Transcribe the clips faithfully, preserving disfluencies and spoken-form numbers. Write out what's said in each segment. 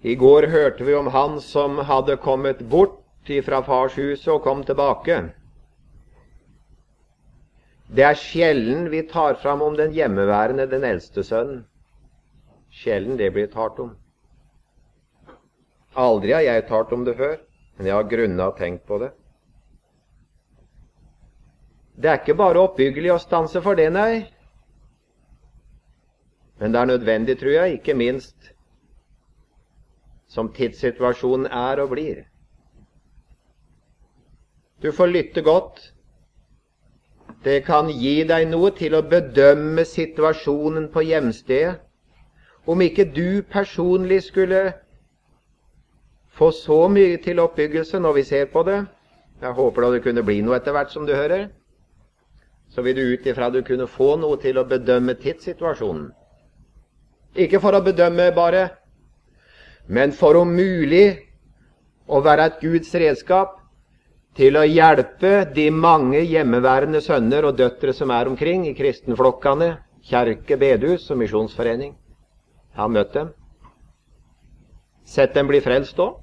I går hørte vi om han som hadde kommet bort fra farshuset og kom tilbake. Det er sjelden vi tar fram om den hjemmeværende, den eldste sønnen. Sjelden det blir talt om. Aldri har jeg talt om det før, men jeg har grunnet og tenkt på det. Det er ikke bare oppbyggelig å stanse for det, nei. Men det er nødvendig, tror jeg, ikke minst som tidssituasjonen er og blir. Du får lytte godt. Det kan gi deg noe til å bedømme situasjonen på hjemstedet. Om ikke du personlig skulle få så mye til oppbyggelse når vi ser på det, jeg håper da det kunne bli noe etter hvert som du hører, så vil du ut ifra du kunne få noe til å bedømme tidssituasjonen. Ikke for å bedømme bare, men for om mulig å være et Guds redskap til å hjelpe de mange hjemmeværende sønner og døtre som er omkring i kristenflokkene, kjerke, bedehus og misjonsforening. Jeg har møtt dem. Sett dem bli frelst også.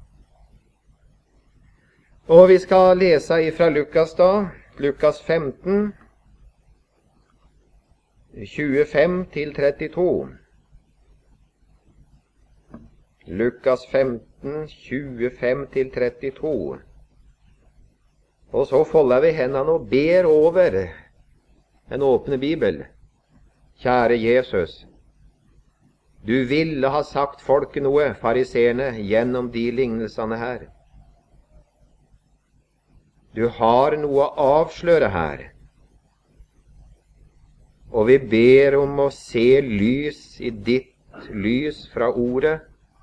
Og vi skal lese ifra Lukas da, Lukas femten, tjuefem til trettito. Lukas femten, tjuefem til trettito. Og så folder vi hendene og ber over en åpne bibel. Kjære Jesus, du ville ha sagt folket noe, fariserene, gjennom de lignelsene her. Du har noe å avsløre her. Og vi ber om å se lys i ditt lys fra ordet.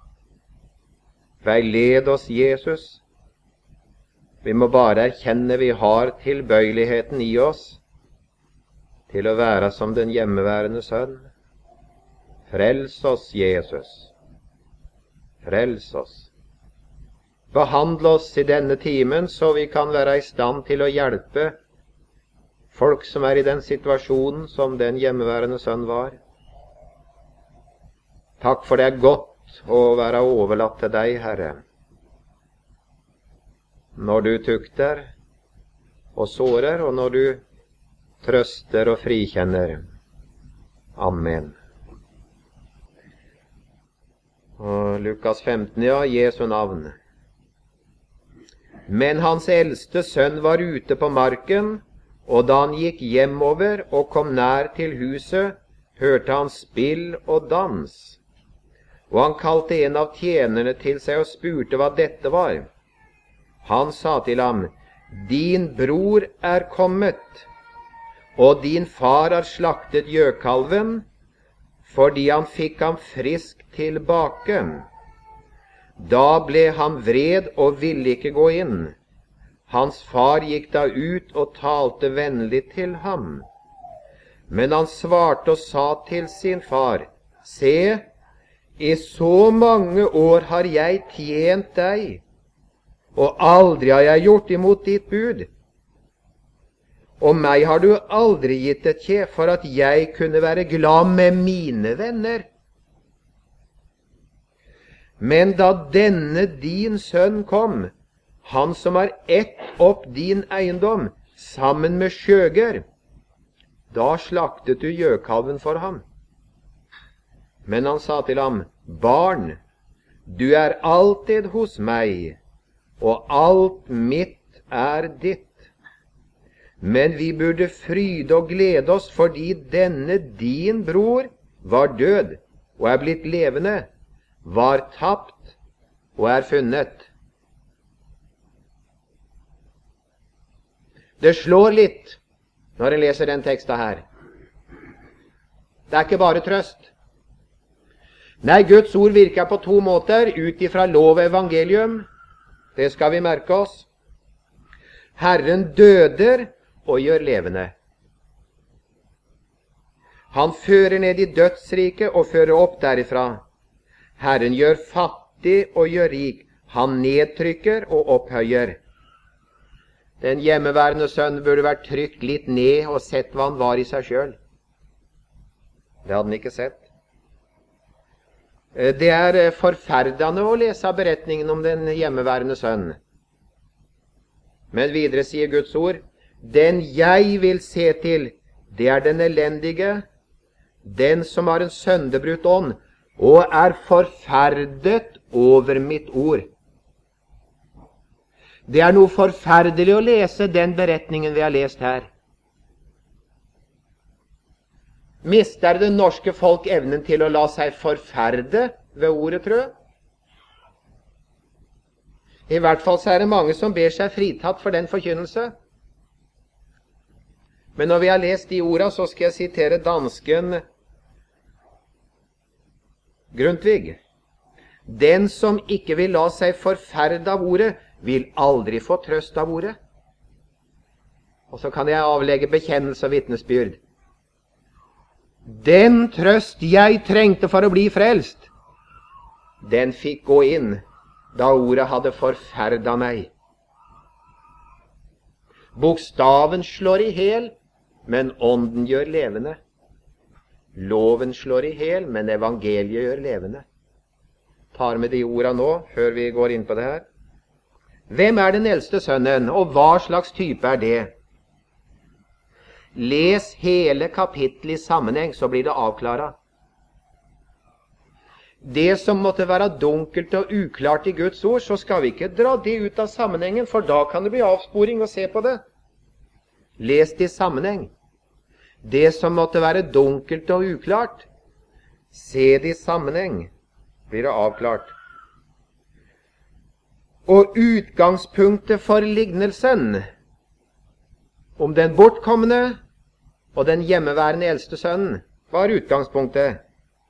Veiled oss, Jesus. Vi må bare erkjenne vi har tilbøyeligheten i oss til å være som den hjemmeværende sønn. Frels oss, Jesus. Frels oss. Behandle oss i denne timen så vi kan være i stand til å hjelpe folk som er i den situasjonen som den hjemmeværende sønn var. Takk for det er godt å være overlatt til deg, Herre. Når du tukter og sårer, og når du trøster og frikjenner. Amen. Og Lukas femten, ja, Jesu navn. Men hans eldste sønn var ute på marken, og da han gikk hjemover og kom nær til huset, hørte han spill og dans. Og han kalte en av tjenerne til seg og spurte hva dette var. Han sa til ham, din bror er kommet, og din far har slaktet gjøkalven, fordi han fikk ham frisk tilbake. Da ble han vred og ville ikke gå inn. Hans far gikk da ut og talte vennlig til ham. Men han svarte og sa til sin far, se, i så mange år har jeg tjent deg, og aldri har jeg gjort imot ditt bud. Og meg har du aldri gitt et kje for at jeg kunne være glad med mine venner. Men da denne din sønn kom, han som har ett opp din eiendom, sammen med skjøger, da slaktet du gjøkalven for ham. Men han sa til ham, barn, du er alltid hos meg, og alt mitt er ditt. Men vi burde fryde og glede oss fordi denne din bror var død og er blitt levende, var tapt og er funnet. Det slår litt når jeg leser den teksten her. Det er ikke bare trøst. Nei, Guds ord virker på to måter, ut ifra lov og evangelium. Det skal vi merke oss. Herren døder og gjør levende. Han fører ned i dødsriket og fører opp derifra. Herren gjør fattig og gjør rik. Han nedtrykker og opphøyer. Den hjemmeværende sønn burde vært trykt litt ned og sett hva han var i seg selv. Det hadde han ikke sett. Det er forferdende å lese beretningen om den hjemmeværende sønn. Men videre sier Guds ord, den jeg vil se til, det er den elendige, den som har en søndebrutt ånd, og er forferdet over mitt ord. Det er noe forferdelig å lese den beretningen vi har lest her. Mister det norske folk evnen til å la seg forferde ved ordet, tror jeg? I hvert fall så er det mange som ber seg fritatt for den forkynnelse. Men når vi har lest de ordene, så skal jeg sitere dansken Grundtvig. Den som ikke vil la seg forferde av ordet, vil aldri få trøst av ordet. Og så kan jeg avlegge bekjennelse og vitnesbyrd. Den trøst jeg trengte for å bli frelst, den fikk gå inn da ordet hadde forferdet meg. Bokstaven slår i hel, men ånden gjør levende. Loven slår i hel, men evangeliet gjør levende. Tar med de ordene nå, før vi går inn på det her. Hvem er den eldste sønnen, og hva slags type er det? Les hele kapittelet i sammenheng, så blir det avklaret. Det som måtte være dunkelt og uklart i Guds ord, så skal vi ikke dra det ut av sammenhengen, for da kan det bli avsporing å se på det. Les det i sammenheng. Det som måtte være dunkelt og uklart, se det i sammenheng, blir det avklart. Og utgangspunktet for lignelsen om den bortkomne og den hjemmeværende eldste sønnen, var utgangspunktet.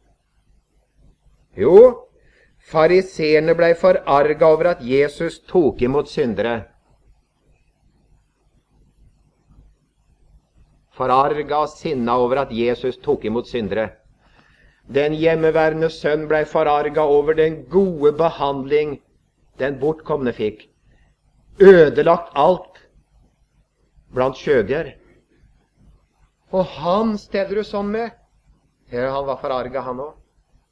Jo, fariseerne ble forarget over at Jesus tok imot syndere. Forarget og sinna over at Jesus tok imot syndere. Den hjemmeværende sønn ble forarget over den gode behandling den bortkomne fikk. Ødelagt alt blant skjøger. Og han steller du sånn med. Her han var forarget, han også.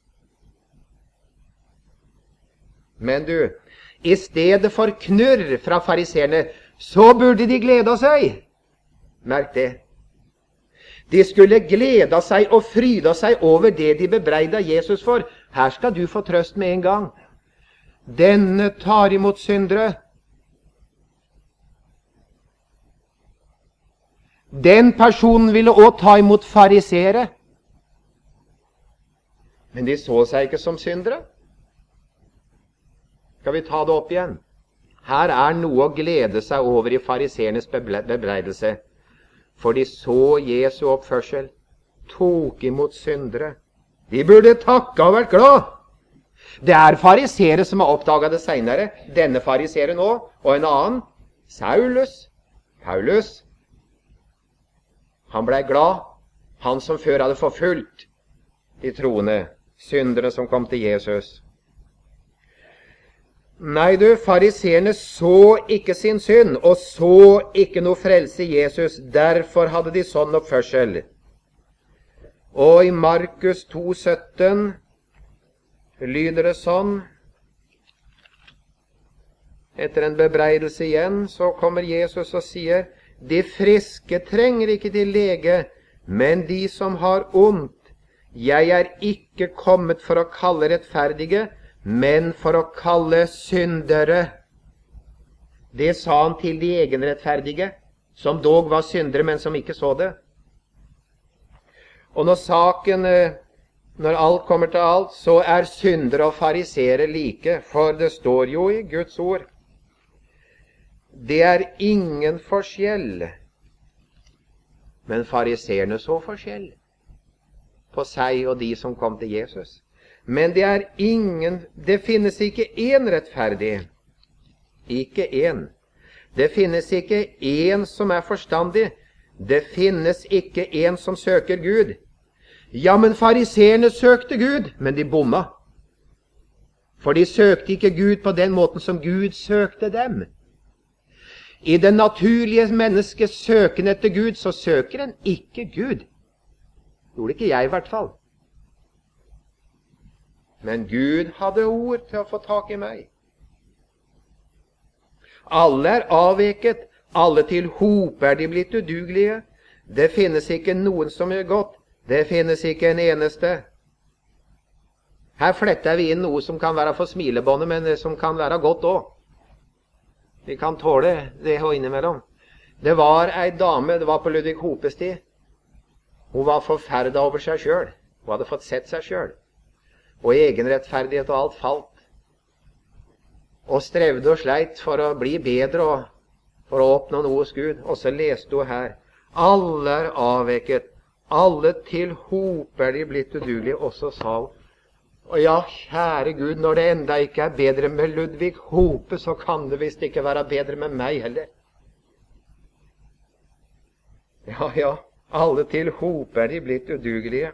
Men du, i stedet for knurr fra fariseerne, så burde de glede seg. Merk det. De skulle glede seg og fryde seg over det de bebreida Jesus for. Her skal du få trøst med en gang. Denne tar imot syndere. Den personen ville også ta imot farisere. Men de så seg ikke som syndere. Skal vi ta det opp igjen? Her er noe å glede seg over i fariseernes bebreidelse. For de så Jesu oppførsel, tok imot syndere. De burde takke og vært glad. Det er farisere som har oppdaget det senere. Denne farisere nå, og en annen, Saulus, Paulus. Han ble glad, han som før hadde forfulgt de troende, syndere som kom til Jesus. Nei du, fariseerne så ikke sin synd, og så ikke noe frelse i Jesus. Derfor hadde de sånn oppførsel. Og i Markus to sytten lyder det sånn. Etter en bebreidelse igjen, så kommer Jesus og sier, de friske trenger ikke til lege, men de som har ondt. Jeg er ikke kommet for å kalle rettferdige, men for å kalle syndere. Det sa han til de egenrettferdige, som dog var syndere, men som ikke så det. Og når saken, når alt kommer til alt, så er syndere og farisere like, for det står jo i Guds ord. Det er ingen forskjell, men fariseerne så forskjell på seg og de som kom til Jesus. Men det er ingen, det finnes ikke én rettferdig. Ikke én. Det finnes ikke én som er forstandig. Det finnes ikke én som søker Gud. Ja, men fariseerne søkte Gud, men de bomma. For de søkte ikke Gud på den måten som Gud søkte dem. I det naturlige menneskets søken etter Gud, så søker en ikke Gud. Gjorde ikke jeg i hvert fall. Men Gud hadde ord til å få tak i meg. Alle er avveket, alle til hop er de blitt udugelige. Det finnes ikke noen som gjør godt, det finnes ikke en eneste. Her fletter vi inn noe som kan være for smilebåndet, men som kan være godt også. Vi kan tåle det og innimellom. Det var ei dame, det var på Ludvig Hopes tid. Hun var forferdet over seg selv. Hun hadde fått sett seg selv. Og egenrettferdighet og alt falt. Og strevde og sleit for å bli bedre og for å oppnå noe hos Gud. Og så leste hun her: alle er avveket, alle til hop er de blitt udugelige. Og så sa hun: og ja, kjære Gud, når det enda ikke er bedre med Ludvig Hope, så kan det visst ikke være bedre med meg heller. Ja, ja, alle til hop er de blitt udugelige.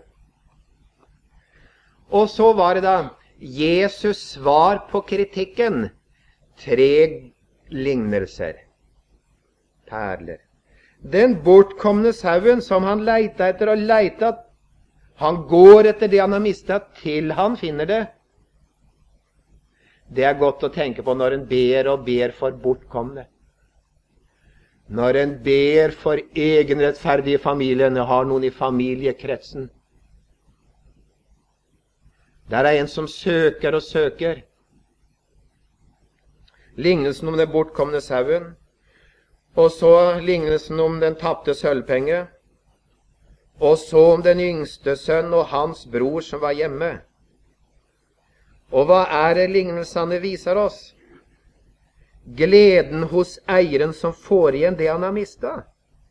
Og så var det da Jesus svar på kritikken. Tre lignelser. Perler. Den bortkomne sauen som han leita etter og leita, han går etter det han har mistet til han finner det. Det er godt å tenke på når en ber og ber for bortkomne. Når en ber for egenrettferdige familier, har noen i familiekretsen. Der er en som søker og søker. Lignelsen om den bortkomne sauen, og så lignelsen om den tapte sølvpenge, og så om den yngste sønn og hans bror som var hjemme. Og hva er det lignelsene viser oss? Gleden hos eieren som får igjen det han har mistet.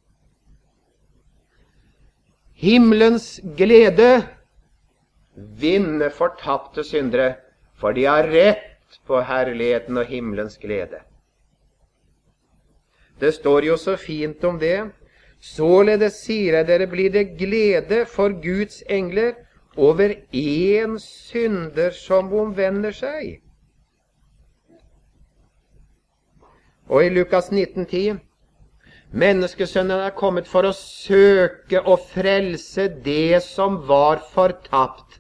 Himmelens glede vinner fortapte syndere, for de har rett på herligheten og himmelens glede. Det står jo så fint om det. Således sier jeg dere, blir det glede for Guds engler over en synder som omvender seg. Og i Lukas nitten ti, menneskesønnen er kommet for å søke og frelse det som var fortapt.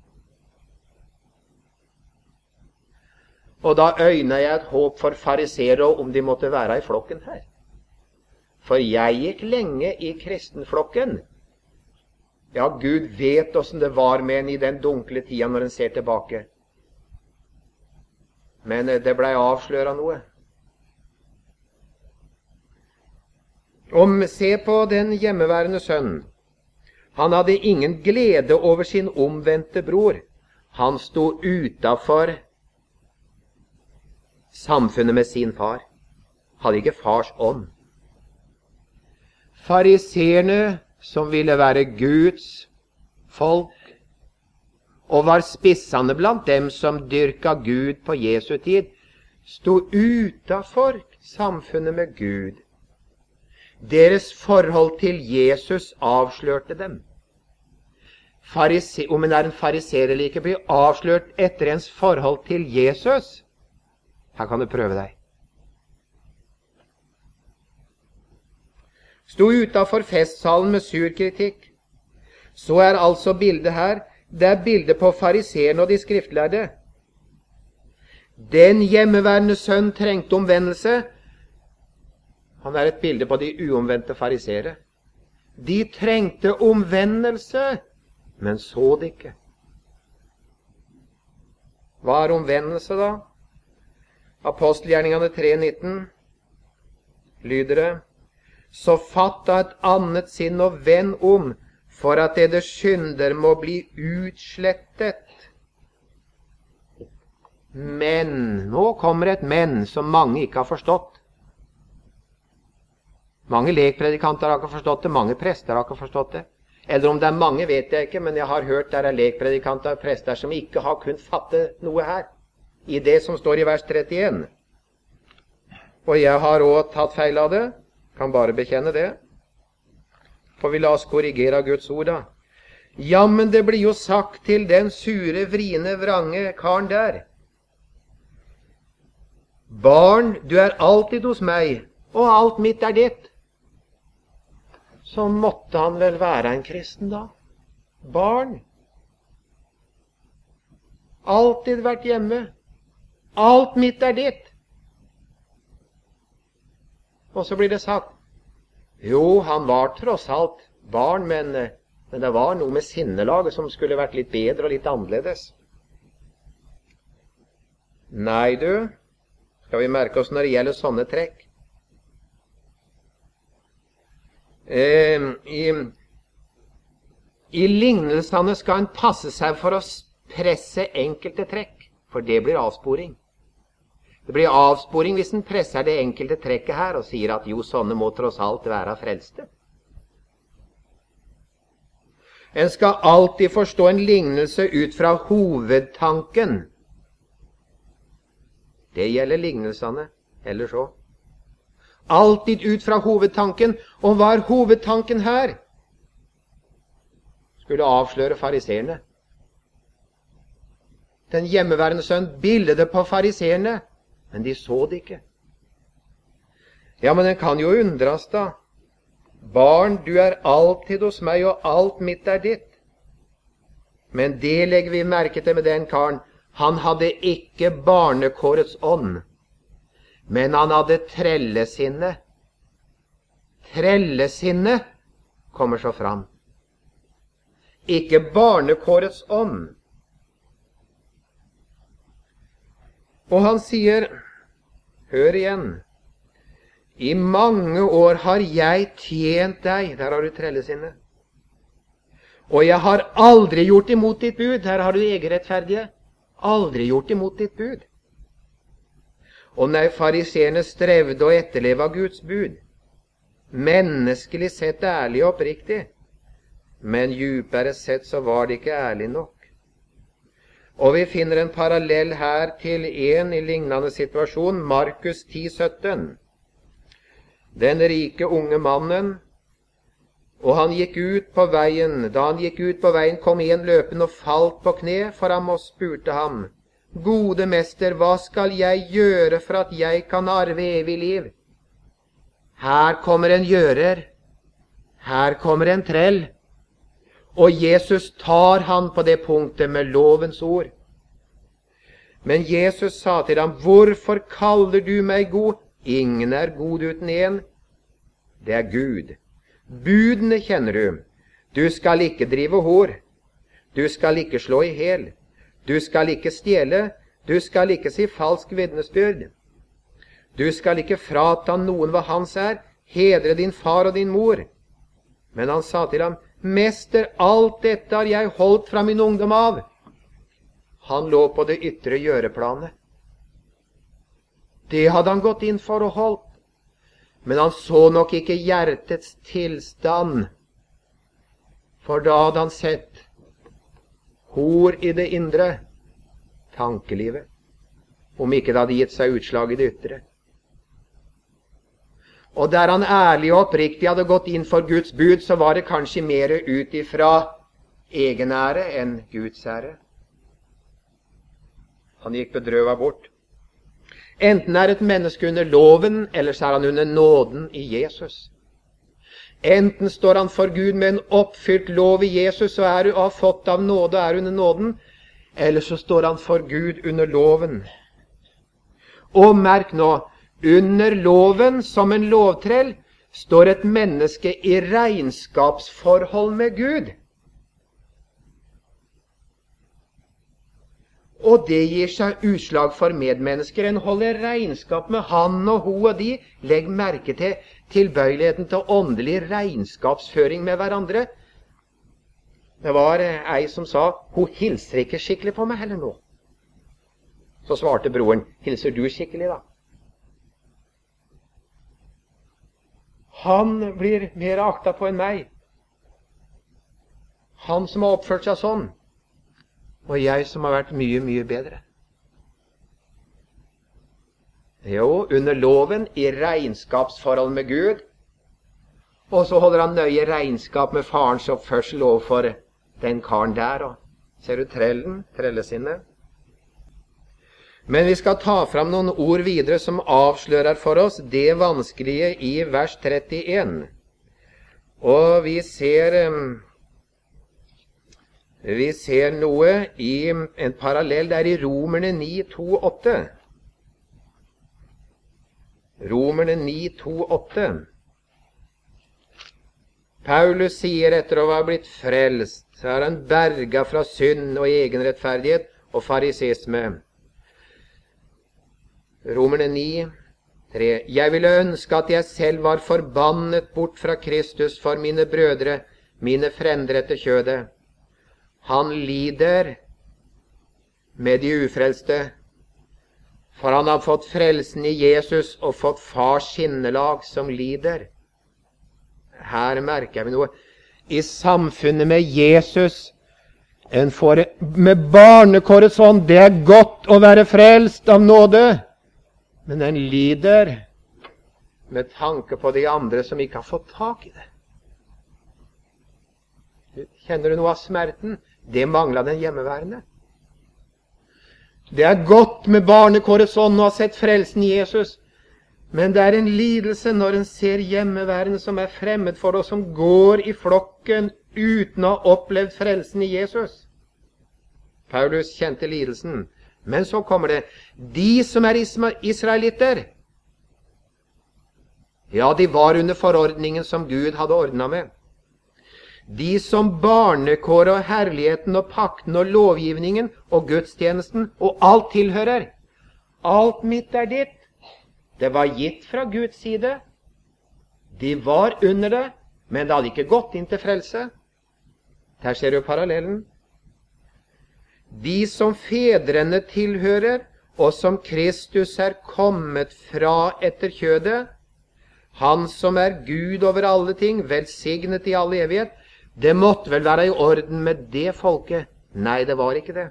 Og da øynet jeg et håp for farisere om de måtte være i flokken her. For jeg gikk lenge i kristenflokken. Ja, Gud vet hvordan det var med en i den dunkle tida når en ser tilbake. Men det ble avsløret noe. Om se på den hjemmeværende sønnen. Han hadde ingen glede over sin omvendte bror. Han sto utenfor samfunnet med sin far. Hadde ikke fars ånd. Fariseerne, som ville være Guds folk, og var spissene blant dem som dyrka Gud på Jesu tid, sto utenfor samfunnet med Gud. Deres forhold til Jesus avslørte dem. Farise, om en er en fariser eller ikke, blir avslørt etter ens forhold til Jesus. Her kan du prøve deg. Sto utenfor festsalen med sur kritikk. Så er altså bildet her, det er bildet på fariserene og de skriftlærde. Den hjemmeværende sønn trengte omvendelse. Han er et bilde på de uomvendte farisere. De trengte omvendelse, men så det ikke. Hva er omvendelse da? Apostelgjerningene tre nitten lyder det: så fatt av et annet sinn og vend om, for at deres synder må bli utslettet. Men, nå kommer et men som mange ikke har forstått. Mange lekpredikanter har ikke forstått det, mange prester har ikke forstått det. Eller om det er mange vet jeg ikke, men jeg har hørt der er lekpredikanter og prester som ikke har kunnet fatte noe her, i det som står i vers trettien. Og jeg har også tatt feil av det, kan bare bekjenne det. For vi la oss korrigere Guds ord da. Ja, men det blir jo sagt til den sure, vriene, vrange karen der: barn, du er alltid hos meg, og alt mitt er ditt. Så måtte han vel være en kristen da. Barn. alltid vært hjemme. Alt mitt er ditt. Og så blir det sagt, jo, han var tross alt barn, men, men det var noe med sinnelaget som skulle vært litt bedre og litt annerledes. Nei, du, skal vi merke oss når det gjelder sånne trekk. Eh, i, I lignelsene skal en passe seg for å presse enkelte trekk, for det blir avsporing. Det blir avsporing hvis en presser det enkelte trekket her og sier at jo, sånne må tross alt være frelste. En skal alltid forstå en lignelse ut fra hovedtanken. Det gjelder lignelsene, eller så. Alltid ut fra hovedtanken. Og hva er hovedtanken her? Skulle avsløre fariseerne. Den hjemmeværende sønn bildet på fariseerne, men de så det ikke. Ja, men den kan jo undres da. Barn, du er alltid hos meg, og alt mitt er ditt. Men det legger vi merke til med den karen. Han hadde ikke barnekårets ånd, men han hadde trellesinne. Trellesinne kommer så fram. Ikke barnekårets ånd. Og han sier, hør igjen, i mange år har jeg tjent deg, der har du trellesinne. Og jeg har aldri gjort imot ditt bud, der har du egenrettferdige, aldri gjort imot ditt bud. Og når fariseerne strevde å etterleve Guds bud, menneskelig sett ærlig og oppriktig, men djupere sett så var det ikke ærlig nok. Og vi finner en parallell her til en i lignende situasjon, Markus ti sytten. Den rike unge mannen, og han gikk ut på veien. Da han gikk ut på veien, kom en løpende og falt på kne for ham og spurte ham, gode mester, hva skal jeg gjøre for at jeg kan arve evig liv? Her kommer en gjører, her kommer en trell. Og Jesus tar han på det punktet med lovens ord. Men Jesus sa til ham, hvorfor kaller du meg god? Ingen er god uten en. Det er Gud. Budene kjenner du. Du skal ikke drive hor. Du skal ikke slå i hel. Du skal ikke stjele. Du skal ikke si falsk vitnesbyrd. Du skal ikke frata noen hva hans er. Hedre din far og din mor. Men han sa til ham, mester, alt dette har jeg holdt fra min ungdom av. Han lå på det ytre gjøreplanet. Det hadde han gått inn for og holdt. Men han så nok ikke hjertets tilstand. For da hadde han sett hor i det indre, tankelivet, om ikke det hadde gitt seg utslag i det ytre. Og der han ærlig og oppriktig hadde gått inn for Guds bud, så var det kanskje mer ut ifra egenære enn Guds ære. Han gikk bedrøvet bort. Enten er et menneske under loven, eller så er han under nåden i Jesus. Enten står han for Gud med en oppfylt lov i Jesus, og er, har fått av nåde og er under nåden, eller så står han for Gud under loven. Og merk nå, under loven som en lovtrell står et menneske i regnskapsforhold med Gud. Og det gir seg utslag for medmennesker. En holder regnskap med han og ho og de. Legg merke til tilbøyeligheten til åndelig regnskapsføring med hverandre. Det var ei som sa, hun hilser ikke skikkelig på meg heller nå. Så svarte broren, hilser du skikkelig da? Han blir mer akta på enn meg. Han som har oppført seg sånn. Og jeg som har vært mye, mye bedre. Jo, under loven i regnskapsforhold med Gud. Og så holder han nøye regnskap med farens oppførsel overfor den karen der. Og ser du trellen, trellesinnet? Men vi skal ta fram noen ord videre som avslører for oss det vanskelige i vers trettien. Og vi ser Vi ser noe i en parallell der i Romerne ni, to, åtte. Romerne ni, to, åtte. Paulus sier etter å ha blitt frelst, så er han berga fra synd og egen rettferdighet og farisisme. Romerne ni, tre. Jeg ville ønske at jeg selv var forbannet bort fra Kristus for mine brødre, mine frender etter kjødet. Han lider med de ufrelste, for han har fått frelsen i Jesus og fått fars sinnelag som lider. Her merker vi noe. I samfunnet med Jesus, en får med barnekårets ånd, det er godt å være frelst av nåde, men en lider med tanke på de andre som ikke har fått tak i det. Kjenner du noe av smerten? Det mangler den hjemmeværende. Det er godt med barnekårets ånd å ha sett frelsen i Jesus, men det er en lidelse når en ser hjemmeværende som er fremmed for oss, som går i flokken uten å ha opplevd frelsen i Jesus. Paulus kjente lidelsen, men så kommer det, de som er israelitter, ja, de var under forordningen som Gud hadde ordnet med. De som barnekår og herligheten og pakten og lovgivningen og gudstjenesten og alt tilhører. Alt mitt er ditt. Det var gitt fra Guds side. De var under det, men det hadde ikke gått inn til frelse. Her ser du parallellen. De som fedrene tilhører, og som Kristus er kommet fra etter kjødet, han som er Gud over alle ting, velsignet i all evighet, det måtte vel være i orden med det folket. Nei, det var ikke det.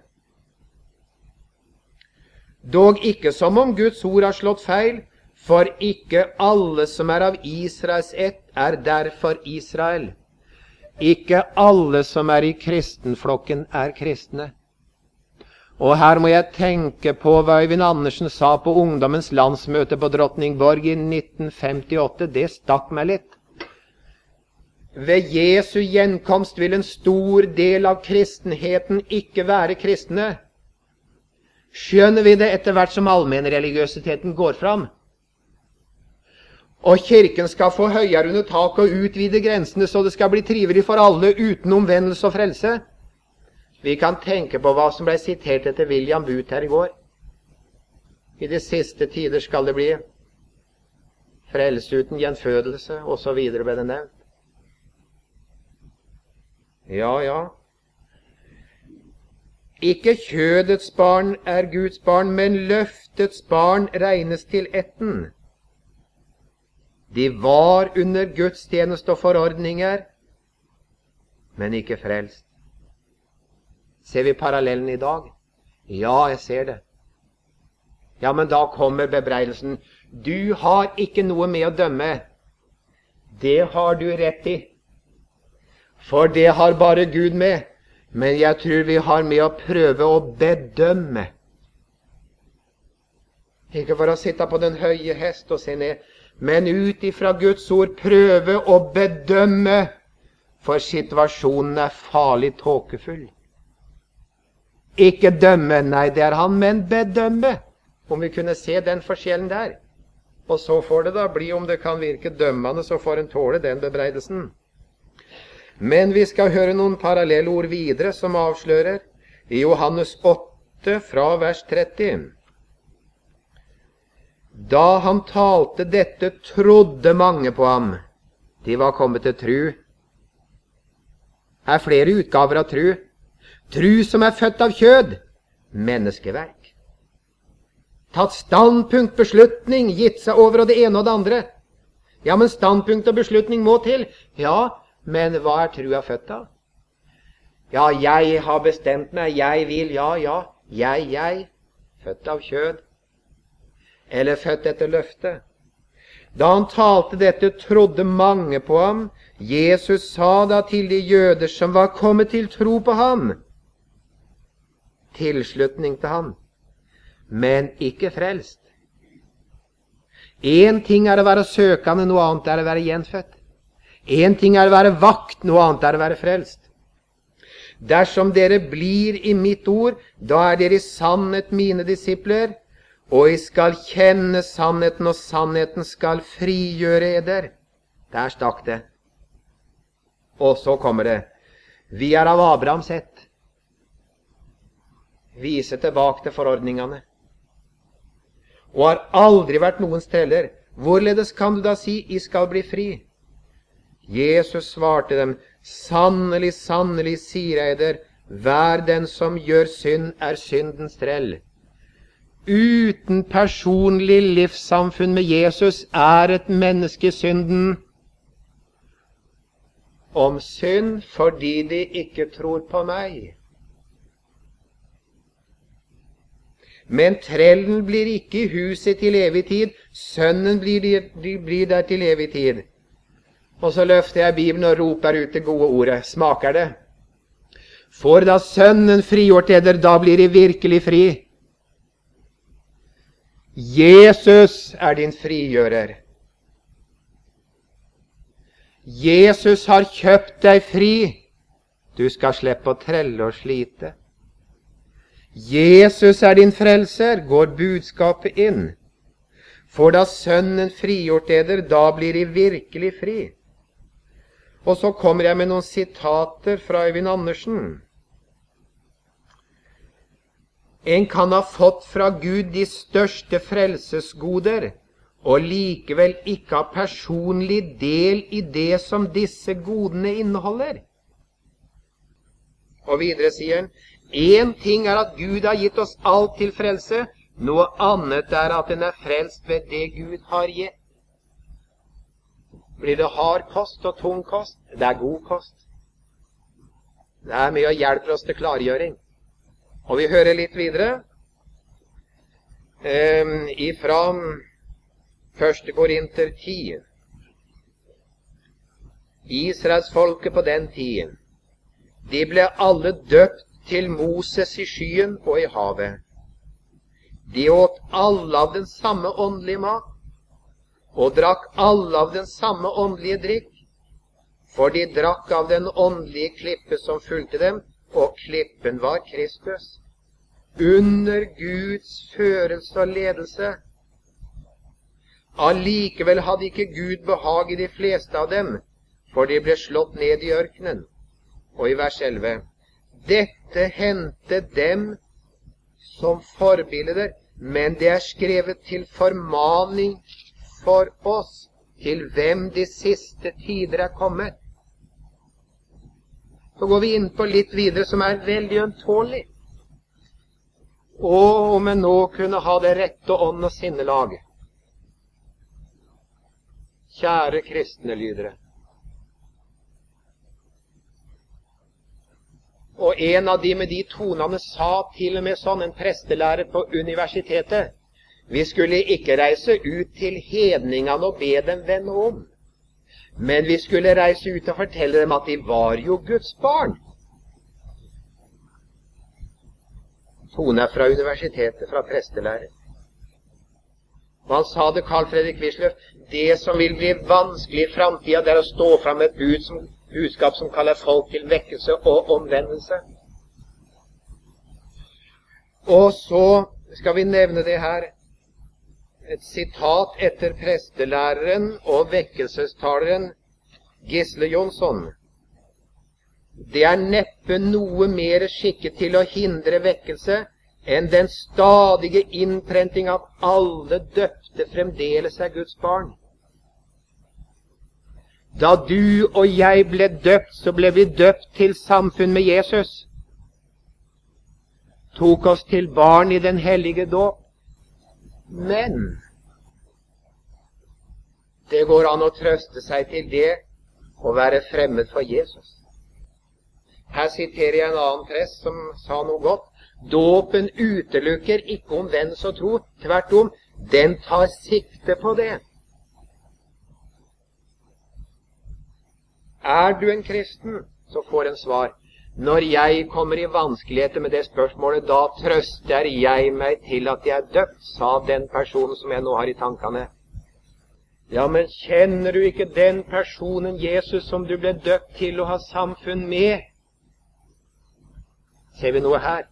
Dog ikke som om Guds ord har slått feil, for ikke alle som er av Israels ett er derfor Israel. Ikke alle som er i kristenflokken er kristne. Og her må jeg tenke på hva Øyvind Andersen sa på ungdommens landsmøte på Drottningborg i nitten femtiåtte. Det stakk meg litt. Ved Jesu gjenkomst vil en stor del av kristenheten ikke være kristne. Skjønner vi det etter hvert som allmennreligiøsiteten går fram? Og kirken skal få høyere under tak og utvide grensene så det skal bli trivelig for alle uten omvendelse og frelse. Vi kan tenke på hva som ble sitert etter William Booth her i går. I de siste tider skal det bli frelse uten gjenfødelse, og så videre ble det nevnt. Ja, ja. Ikke kjødets barn er Guds barn, men løftets barn regnes til ætten. De var under Guds tjeneste og forordninger, men ikke frelst. Ser vi parallellen i dag? Ja, jeg ser det. Ja, men da kommer bebreidelsen. Du har ikke noe med å dømme. Det har du rett i. For det har bare Gud med. Men jeg tror vi har med å prøve å bedømme. Ikke for å sitte på den høye hest og se ned, men ut ifra Guds ord prøve å bedømme, for situasjonen er farlig tåkefull. Ikke dømme, nei, det er han, men bedømme. Om vi kunne se den forskjellen der. Og så får det da bli, om det kan virke dømmende, så får en tåle den bebreidelsen. Men vi skal høre noen parallellord videre som avslører i Johannes åtte fra vers tretti. Da han talte dette, trodde mange på ham. De var kommet til tru. Her er flere utgaver av tru. Tru som er født av kjød, menneskeverk. Tatt standpunkt, beslutning, gitt seg over og det ene og det andre. Ja, men standpunkt og beslutning må til. Ja, men hva er trua født av? Ja, jeg har bestemt meg, jeg vil, ja, ja, jeg, jeg, født av kjød, eller født etter løfte. Da han talte dette, trodde mange på ham. Jesus sa da til de jøder som var kommet til tro på ham, tilslutning til ham, men ikke frelst. En ting er å være søkende, noe annet er å være gjenfødt. En ting er å være vakt, noe annet er å være frelst. Dersom dere blir i mitt ord, da er dere i sannhet mine disipler, og I skal kjenne sannheten, og sannheten skal frigjøre eder. Der stakk det. Og så kommer det. Vi er av Abrahams ett. Vise tilbake til forordningene. Og har aldri vært noens treller. Hvorledes kan du da si, I skal bli fri? Jesus svarte dem, sannelig, sannelig, sier jeg der, hver den som gjør synd, er syndens trell. Uten personlig livssamfunn med Jesus er et menneske synden. Om synd fordi de ikke tror på meg. Men trellen blir ikke i huset til evig tid, sønnen blir, de, de blir der til evig tid. Og så løfter jeg Bibelen og roper ut det gode ordet. Smaker det? For da sønnen frigjort eder, da blir de virkelig fri. Jesus er din frigjører. Jesus har kjøpt deg fri. Du skal slippe å trelle og slite. Jesus er din frelser, går budskapet inn. For da sønnen frigjort eder, da blir de virkelig fri. Og så kommer jeg med noen sitater fra Øyvind Andersen. En kan ha fått fra Gud de største frelsesgoder, og likevel ikke ha personlig del i det som disse godene inneholder. Og videre sier han, en ting er at Gud har gitt oss alt til frelse, noe annet er at den er frelst ved det Gud har gitt. Blir det hard kost og tung kost? Det er god kost. Det er mye å hjelpe oss til klargjøring. Og vi hører litt videre um, ifra første Korinter ti. Israelsfolket på den tiden, de ble alle døpt til Moses i skyen og i havet. De åt alle av den samme åndelige mat, og drakk alle av den samme åndelige drikk, for de drakk av den åndelige klippe som fulgte dem, og klippen var Kristus. Under Guds førelse og ledelse. Allikevel hadde ikke Gud behag i de fleste av dem, for de ble slått ned i ørkenen. Og i vers elleve. Dette hendte dem som forbilder, men det er skrevet til formaning for oss, til hvem de siste tider er kommet. Så går vi inn på litt videre som er veldig ømtålig. Og om en nå kunne ha det rette ånd og sinnelag. Kjære kristne lydere. Og en av de med de tonene sa til og med sånn, en prestelærer på universitetet, vi skulle ikke reise ut til hedningene og be dem vende om, men vi skulle reise ut og fortelle dem at de var jo Guds barn. Tone er fra universitetet, fra prestelærer. Og han sa det, Carl Fredrik Wisløff, det som vil bli vanskelig i fremtiden, det er å stå frem med et bud som budskap som kaller folk til vekkelse og omvendelse. Og så skal vi nevne det her, et sitat etter prestelæreren og vekkelsestaleren Gisle Jonsson. Det er neppe noe mer skikket til å hindre vekkelse enn den stadige innprenting av alle døpte fremdeles er Guds barn. Da du og jeg ble døpt, så ble vi døpt til samfunn med Jesus. Tok oss til barn i den hellige dåp. Men det går an å trøste seg til det å være fremmed for Jesus. Her siterer jeg en annen prest som sa noe godt. Dåpen utelukker ikke omvendelse og tro. Tvert om, den tar sikte på det. Er du en kristen, så får en svar. Når jeg kommer i vanskeligheter med det spørsmålet, da trøster jeg meg til at jeg er døpt, sa den personen som jeg nå har i tankene. Ja, men kjenner du ikke den personen, Jesus, som du ble døpt til å ha samfunn med? Ser vi noe her?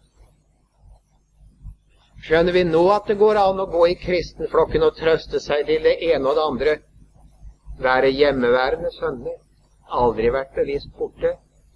Skjønner vi nå at det går an å gå i kristenflokken og trøste seg til det ene og det andre? Være hjemmeværende sønner. Aldri vært bevisst borte.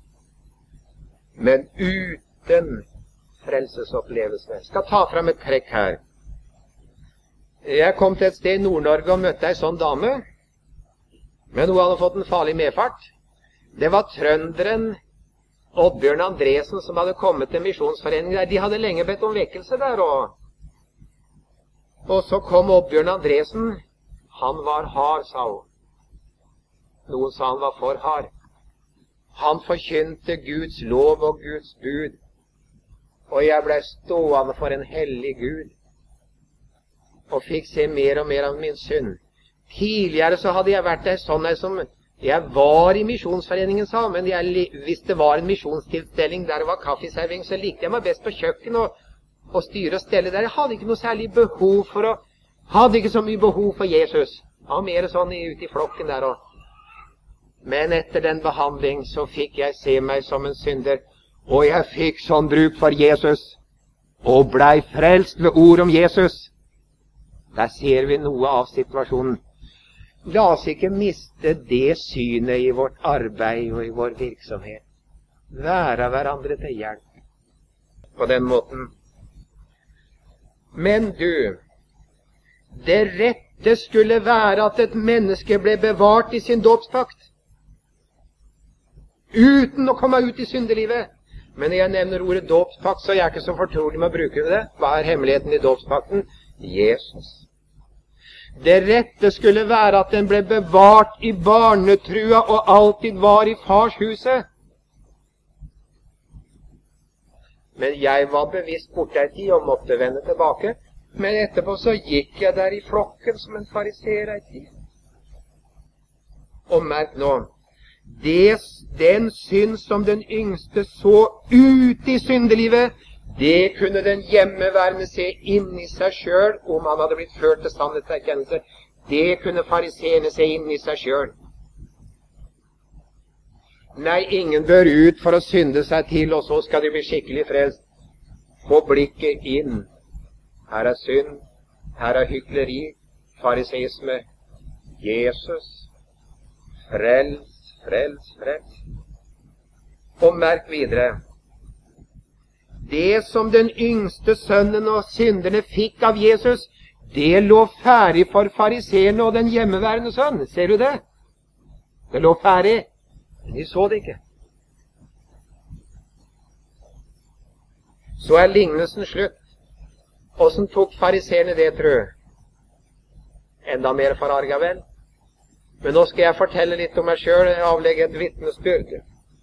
Men uten frelsesopplevelse. Jeg skal ta frem et trekk her. Jeg kom til et sted i Nord-Norge og møtte ei sånn dame. Men hun hadde fått en farlig medfart. Det var trønderen Oddbjørn Andresen som hadde kommet til misjonsforeningen der. De hadde lenge bedt om vekkelse der. Og, og så kom Oddbjørn Andresen. Han var hard, sa hun. Noen sa han var for hard. Han forkynte Guds lov og Guds bud. Og jeg ble stående for en hellig Gud. Og fikk se mer og mer av min synd. Tidligere så hadde jeg vært der sånn der som jeg var i misjonsforeningen, sa, men jeg, hvis det var en misjonstilstelning der det var kaffeservering, så likte jeg meg best på kjøkken og, og styre og stelle der. Jeg hadde ikke noe særlig behov for å, hadde ikke så mye behov for Jesus. Jeg var mer sånn ute i flokken der også. Men etter den behandling så fikk jeg se meg som en synder, og jeg fikk sånn bruk for Jesus, og blei frelst ved ord om Jesus. Der ser vi noe av situasjonen. La oss ikke miste det synet i vårt arbeid og i vår virksomhet. Være hverandre til hjelp på den måten. Men du, det rette skulle være at et menneske ble bevart i sin dåpspakt, uten å komme ut i syndelivet. Men når jeg nevner ordet dåpspakt, så er jeg ikke så fortrolig med å bruke det. Hva er hemmeligheten i dåpspakten? Jesus. Det rette skulle være at den ble bevart i barnetrua og alltid var i fars huset. Men jeg var bevisst borte ei tid og måtte vende tilbake. Men etterpå så gikk jeg der i flokken som en fariseer ei tid. Og merk nå, det, den synd som den yngste så ut i syndelivet, det kunne den hjemmeværende se inn i seg selv, om han hadde blitt ført til sannhetserkjennelse. Det kunne fariseerne se inn i seg selv. Nei, ingen bør ut for å synde seg til, og så skal de bli skikkelig frelst. Få blikket inn. Her er synd, her er hykleri, fariseisme. Jesus, frels, frels, frels. Og merk videre. Det som den yngste sønnen og synderne fikk av Jesus, det lå ferdig for fariseerne og den hjemmeværende sønn. Ser du det? Det lå ferdig, men de så det ikke. Så er lignelsen slutt. Hvordan tok fariseerne det, tror jeg? Enda mer forarget vel. Men nå skal jeg fortelle litt om meg selv, avlegge et vitnesbyrd.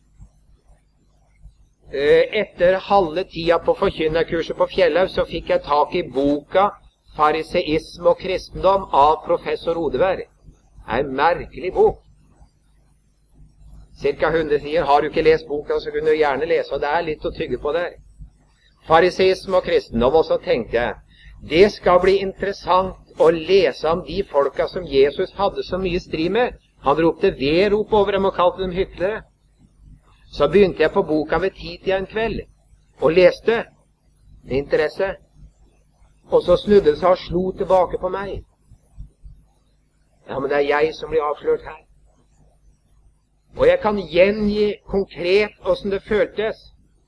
Etter halve tida på forkynnerkurset på Fjellhaug så fikk jeg tak i boka Fariseisme og kristendom av professor Odeberg. En merkelig bok. Cirka hundre sider. Har du ikke lest boka, så kunne du gjerne lese, og det er litt å tygge på der. Fariseisme og kristendom, og så tenkte jeg, det skal bli interessant å lese om de folka som Jesus hadde så mye strid med. Han ropte vedrop over dem og kalte dem hyklere. Så begynte jeg på boka ved titida en kveld, og leste med interesse. Og så snudde det seg og slo tilbake på meg. Ja, men det er jeg som blir avslørt her. Og jeg kan gjengi konkret hvordan det føltes.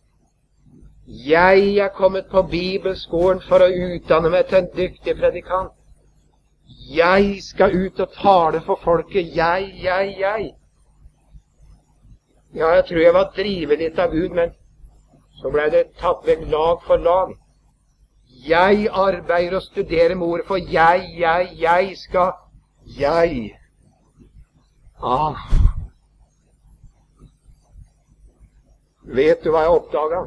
Jeg er kommet på bibelskolen for å utdanne meg til en dyktig predikant. Jeg skal ut og tale for folket. Jeg, jeg, jeg. Ja, jeg tror jeg var drivet litt av Gud, men så ble det tatt vekk lag for lag. Jeg arbeider og studerer med ordet, for jeg, jeg, jeg skal, jeg. Ah. Vet du hva jeg oppdaget?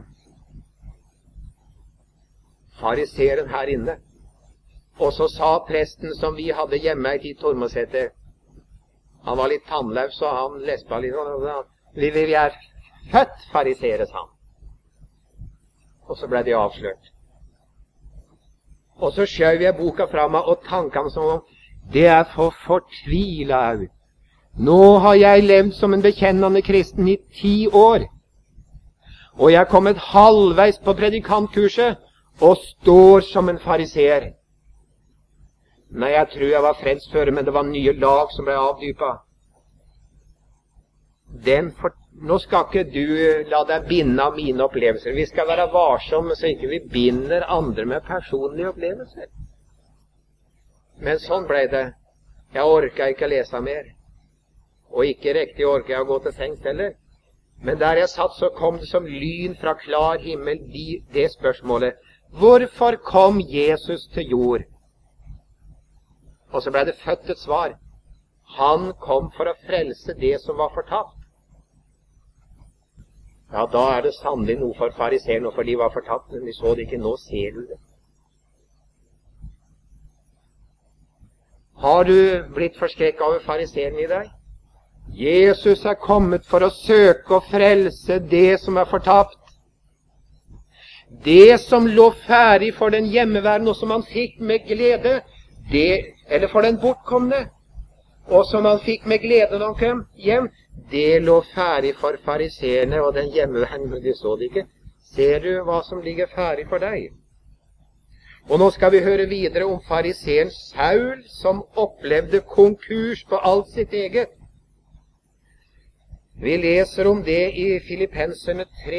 Fariseren her inne. Og så sa presten som vi hadde hjemme i Tormosæter, han var litt tannløs, så han lespa litt, og Vi, vi er født farisere, sa han. Og så ble de avslørt. Og så skjøv jeg boka fra meg, og tankene som om, det er for fortvilet. Nå har jeg levd som en bekjennende kristen i ti år. og jeg er kommet halvveis på predikantkurset, og står som en fariseer. Nei, jeg tror jeg var frelst før, men det var nye lag som ble avdypet. Den for... Nå skal ikke du la deg binde av mine opplevelser. Vi skal være varsomme så ikke vi binder andre med personlige opplevelser. Men sånn ble det. Jeg orket ikke lese mer. Og ikke riktig orket jeg å gå til sengs heller. Men der jeg satt, så kom det som lyn fra klar himmel de, det spørsmålet. Hvorfor kom Jesus til jord? Og så ble det født et svar. Han kom for å frelse det som var fortapt. Ja, da er det sannelig noe for fariseerne, for de var fortapt, men de så det ikke. Nå ser du det. Har du blitt forskrekket over fariseerne i deg? Jesus er kommet for å søke og frelse det som er fortapt. Det som lå ferdig for den hjemmeværende, og som han fikk med glede, det, eller for den bortkomne, og som han fikk med glede når han kom hjem, det lå ferdig for fariseerne og den hjemmeværende, de så det ikke. Ser du hva som ligger ferdig for deg? Og nå skal vi høre videre om fariseeren Saul, som opplevde konkurs på alt sitt eget. Vi leser om det i Filippenserne tre.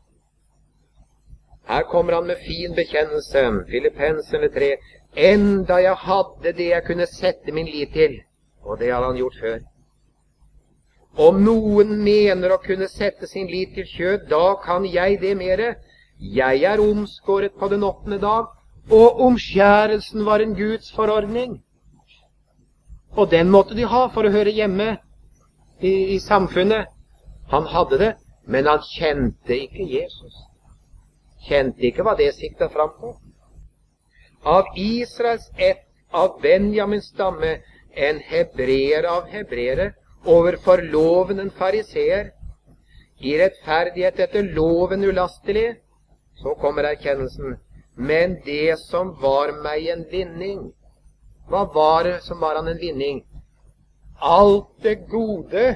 Her kommer han med fin bekjennelse. Filippenserne tre. Enda jeg hadde det jeg kunne sette min lit til. Og det hadde han gjort før. Om noen mener å kunne sette sin lit til kjød, da kan jeg det mere. Jeg er omskåret på den åttende dag, og omskjærelsen var en Guds forordning. Og den måtte de ha for å høre hjemme i, i samfunnet. Han hadde det, men han kjente ikke Jesus. Kjente ikke hva det siktet fram på. Av Israels ett, av Benjamins stamme, en hebreer av hebreere, overfor loven en fariseer, i rettferdighet etter loven ulastelig. Så kommer erkjennelsen. Men det som var meg en vinning, hva var det som var han en vinning? Alt det gode.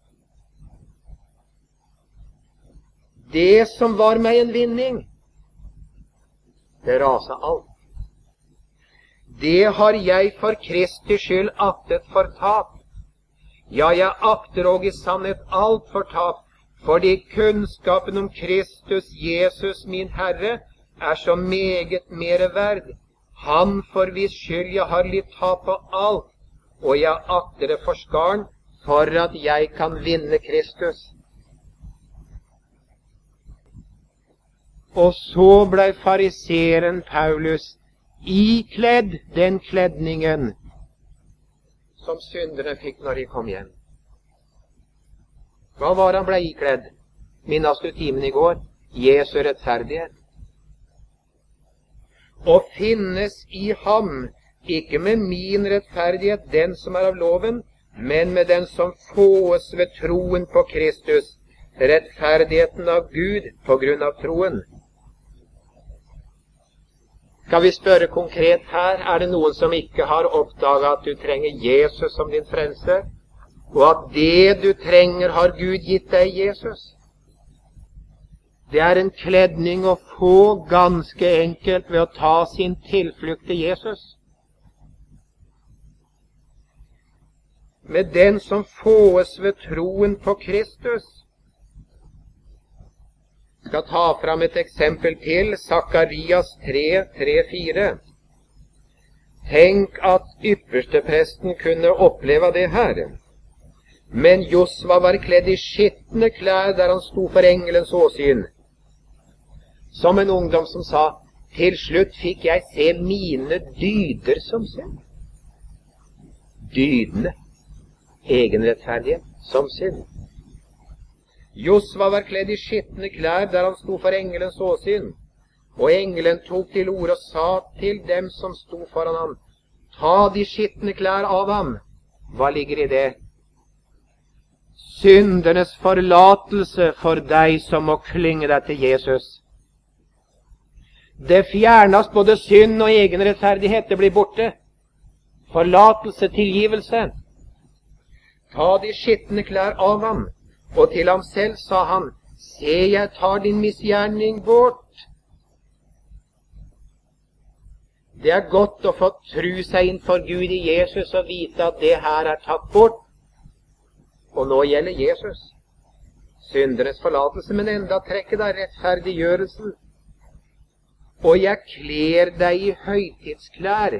Det som var meg en vinning, det rasa alt. Det har jeg for Kristi skyld aktet for tap. Ja, jeg akter og i sannhet alt for tap, fordi kunnskapen om Kristus Jesus, min Herre, er så meget mere verd. Han for hvis skyld jeg har litt tap på alt, og jeg akter det for skaren, for at jeg kan vinne Kristus. Og så ble fariseeren Paulus ikledd den kledningen som synderne fikk når de kom hjem. Hva var han ble ikledd? Minnes du timen i går? Jesu rettferdighet. Og finnes i ham, ikke med min rettferdighet, den som er av loven, men med den som fåes ved troen på Kristus, rettferdigheten av Gud på grunn av troen. Skal vi spørre konkret her, er det noen som ikke har oppdaget at du trenger Jesus som din frelse, og at det du trenger har Gud gitt deg, Jesus? Det er en kledning å få ganske enkelt ved å ta sin tilflukt til Jesus. Med den som fåes ved troen på Kristus. Jeg skal ta fram et eksempel til, Sakarias tre, tre, fire. Tenk at ypperstepresten kunne oppleve det her. Men Josva var kledd i skittende klær der han sto for engelens åsyn. Som en ungdom som sa, til slutt fikk jeg se mine dyder som synd. Dydene, egenrettferdighet som synd. Josva var kledd i skittende klær der han sto for engelens åsyn. Og engelen tok til orde og sa til dem som sto foran ham, ta de skittende klær av ham. Hva ligger i det? Syndernes forlatelse for deg som må klynge deg til Jesus. Det fjernes både synd og egenrettferdighet, det blir borte. Forlatelse, tilgivelse. Ta de skittende klær av ham. Og til ham selv sa han, Se, jeg tar din misgjerning bort. Det er godt å få tru seg innfor Gud i Jesus og vite at det her er tatt bort. Og nå gjelder Jesus. Synderes forlatelse, men enda trekker deg rettferdiggjørelsen. Og jeg kler deg i høytidsklær.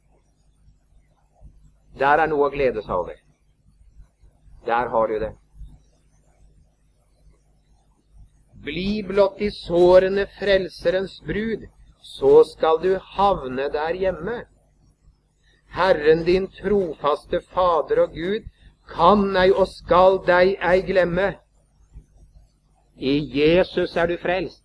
Der er noe å glede seg over. Der har du det. Bli blott i sårene frelserens brud, så skal du havne der hjemme. Herren din trofaste Fader og Gud kan ei og skal deg ei glemme. I Jesus er du frelst.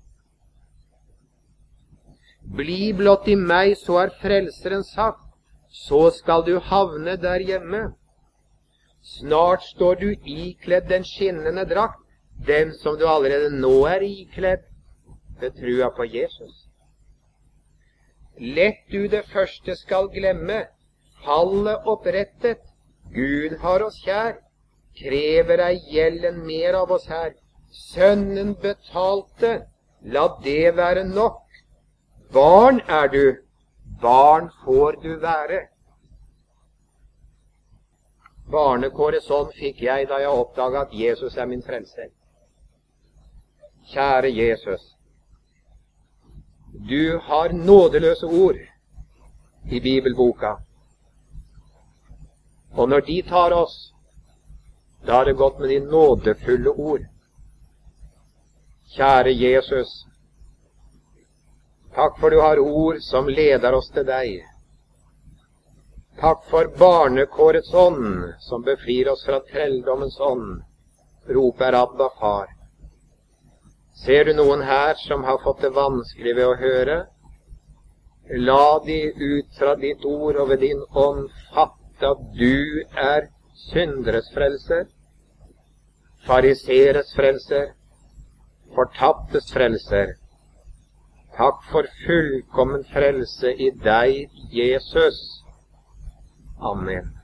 Bli blott i meg, så er frelseren sagt, så skal du havne der hjemme. Snart står du ikledd den skinnende drakt, den som du allerede nå er ikledd, ved trua på Jesus. Lett du det første skal glemme, falle opprettet, Gud har oss kjær, krever ei gjelden mer av oss her. Sønnen betalte, la det være nok. Barn er du, barn får du være. Barnekåret sånn fikk jeg da jeg oppdaget at Jesus er min frelser. Kjære Jesus, du har nådeløse ord i Bibelboka. Og når de tar oss, da er det godt med de nådefulle ord. Kjære Jesus, takk for du har ord som leder oss til deg. Takk for barnekårets ånd, som befrir oss fra trelldommens ånd. Roper Abba, far. Ser du noen her som har fått det vanskelig ved å høre? La de ut fra ditt ord og ved din ånd fatte at du er synderes frelser, fariseres frelser, fortappes frelser. Takk for fullkommen frelse i deg, Jesus. Amen.